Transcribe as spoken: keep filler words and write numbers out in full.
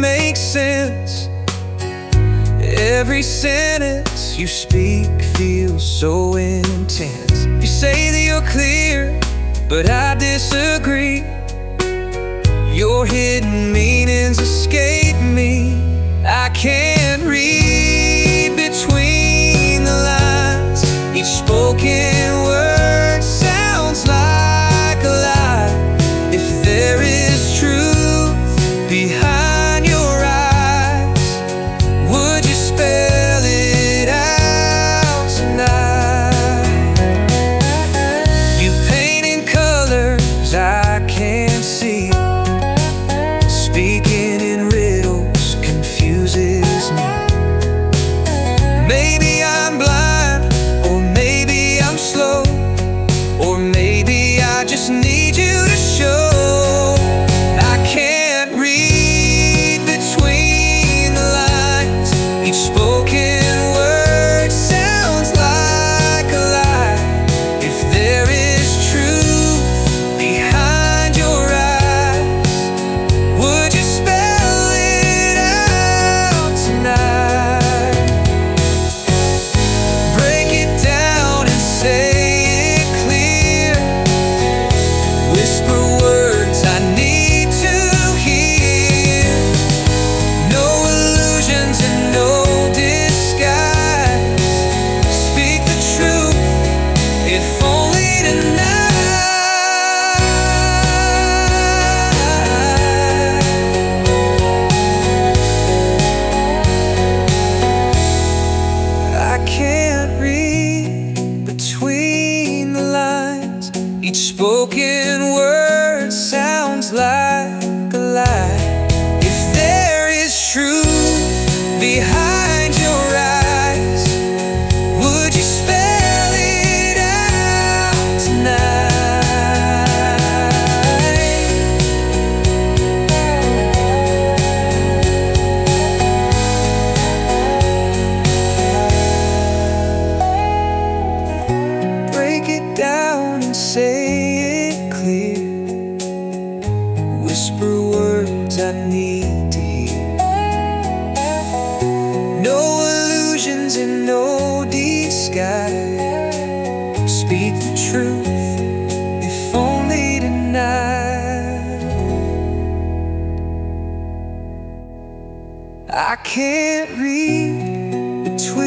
makes sense. Every sentence you speak feels so intense. You say that you're clear, but I disagree. Your hidden meanings escape me. I can't read between the lines. Each spoken word sounds like a lie. If there is truth behind your eyes, would you spell it out tonight? You paint in colors I can't see. Speaking in riddles confuses me. Maybe I'm blind, or maybe I'm slow, or maybe I just need you to show. I can't read between the lines. Each spoken word sounds like a lie. If there is truth behind your eyes, would you spell it out tonight? Break it down and say it clear. Whisper words I need to hear. No illusions and no disguise. Speak the truth, if only tonight. I can't read between the lines. Each spoken word sounds like a lie. If there is truth behind your eyes, would you spell it out tonight? Break it down and say it clear. Whisper words I need to hear. No illusions and no disguise. Speak the truth, if only tonight. I can't read between